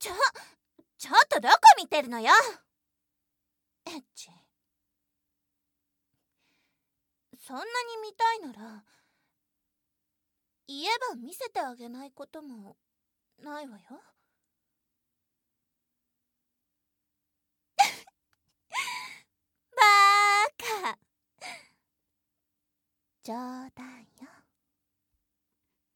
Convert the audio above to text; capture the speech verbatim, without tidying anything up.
ちょちょっとどこ見てるのよ。エッチ、そんなに見たいなら言えば見せてあげないこともないわよ。バーカ、冗談。